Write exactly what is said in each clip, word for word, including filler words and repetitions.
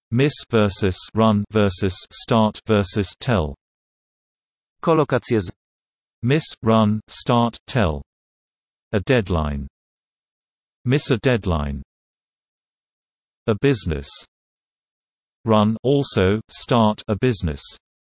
Miss versus run versus start versus tell. Kolokacje z. Miss, run, start, tell. A deadline. Miss a deadline. A business. Run also, start a business.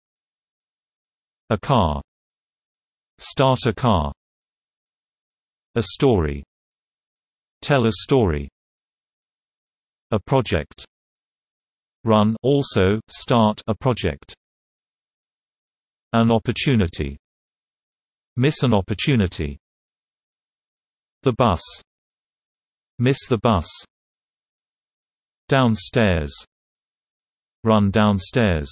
A car. Start a car. A story. Tell a story. A project. Run also, start a project. An opportunity. Miss an opportunity. The bus. Miss the bus. Downstairs. Run downstairs.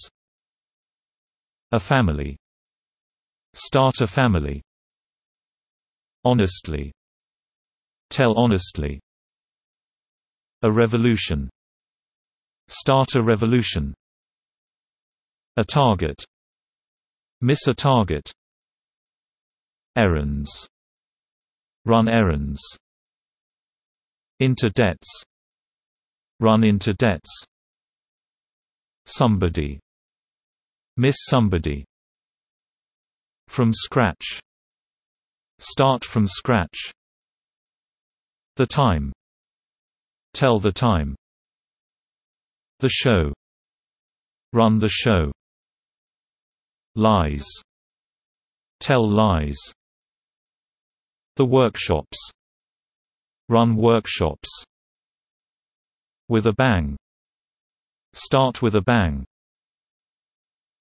A family. Start a family. Honestly. Tell honestly. A revolution. Start a revolution. A target. Miss a target. Errands. Run errands. Into debts. Run into debts. Somebody. Miss somebody. From scratch. Start from scratch. The time. Tell the time. The show. Run the show. Lies. Tell lies. The workshops. Run workshops. With a bang. Start with a bang.